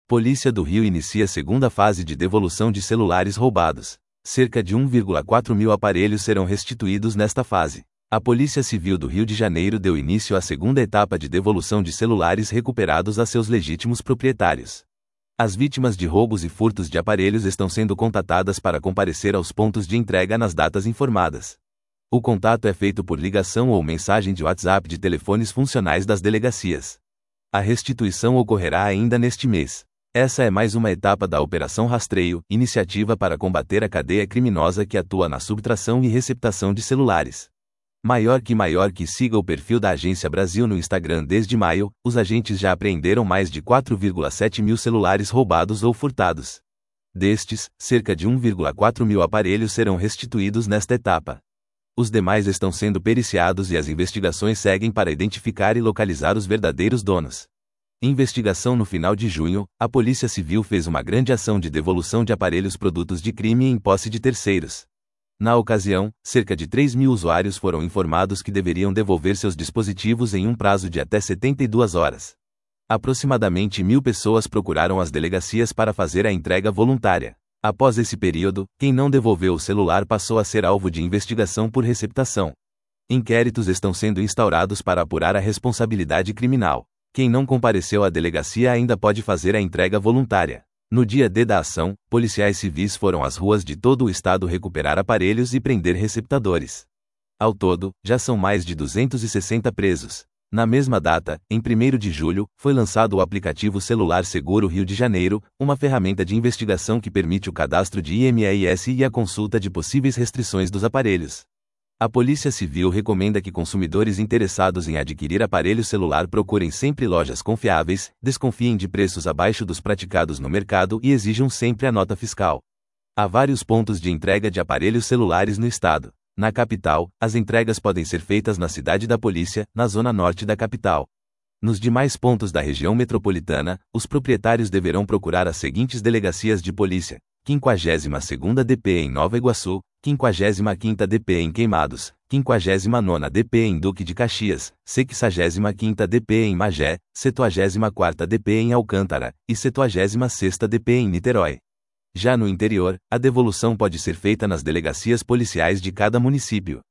Polícia do Rio inicia segunda fase de devolução de celulares roubados. Cerca de 1,4 mil aparelhos serão restituídos nesta fase. A Polícia Civil do Rio de Janeiro deu início à segunda etapa de devolução de celulares recuperados a seus legítimos proprietários. As vítimas de roubos e furtos de aparelhos estão sendo contatadas para comparecer aos pontos de entrega nas datas informadas. O contato é feito por ligação ou mensagem de WhatsApp de telefones funcionais das delegacias. A restituição ocorrerá ainda neste mês. Essa é mais uma etapa da Operação Rastreio, iniciativa para combater a cadeia criminosa que atua na subtração e receptação de celulares. Maior que siga o perfil da Agência Brasil no Instagram desde maio, os agentes já apreenderam mais de 4,7 mil celulares roubados ou furtados. Destes, cerca de 1,4 mil aparelhos serão restituídos nesta etapa. Os demais estão sendo periciados e as investigações seguem para identificar e localizar os verdadeiros donos. Investigação. No final de junho, a Polícia Civil fez uma grande ação de devolução de aparelhos produtos de crime em posse de terceiros. Na ocasião, cerca de 3 mil usuários foram informados que deveriam devolver seus dispositivos em um prazo de até 72 horas. Aproximadamente 1.000 pessoas procuraram as delegacias para fazer a entrega voluntária. Após esse período, quem não devolveu o celular passou a ser alvo de investigação por receptação. Inquéritos estão sendo instaurados para apurar a responsabilidade criminal. Quem não compareceu à delegacia ainda pode fazer a entrega voluntária. No dia D da ação, policiais civis foram às ruas de todo o estado recuperar aparelhos e prender receptadores. Ao todo, já são mais de 260 presos. Na mesma data, em 1º de julho, foi lançado o aplicativo Celular Seguro Rio de Janeiro, uma ferramenta de investigação que permite o cadastro de IMEIS e a consulta de possíveis restrições dos aparelhos. A Polícia Civil recomenda que consumidores interessados em adquirir aparelho celular procurem sempre lojas confiáveis, desconfiem de preços abaixo dos praticados no mercado e exijam sempre a nota fiscal. Há vários pontos de entrega de aparelhos celulares no estado. Na capital, as entregas podem ser feitas na Cidade da Polícia, na zona norte da capital. Nos demais pontos da região metropolitana, os proprietários deverão procurar as seguintes delegacias de polícia: 52ª DP em Nova Iguaçu, 55ª DP em Queimados, 59ª DP em Duque de Caxias, 65ª DP em Magé, 74ª DP em Alcântara e 76ª DP em Niterói. Já no interior, a devolução pode ser feita nas delegacias policiais de cada município.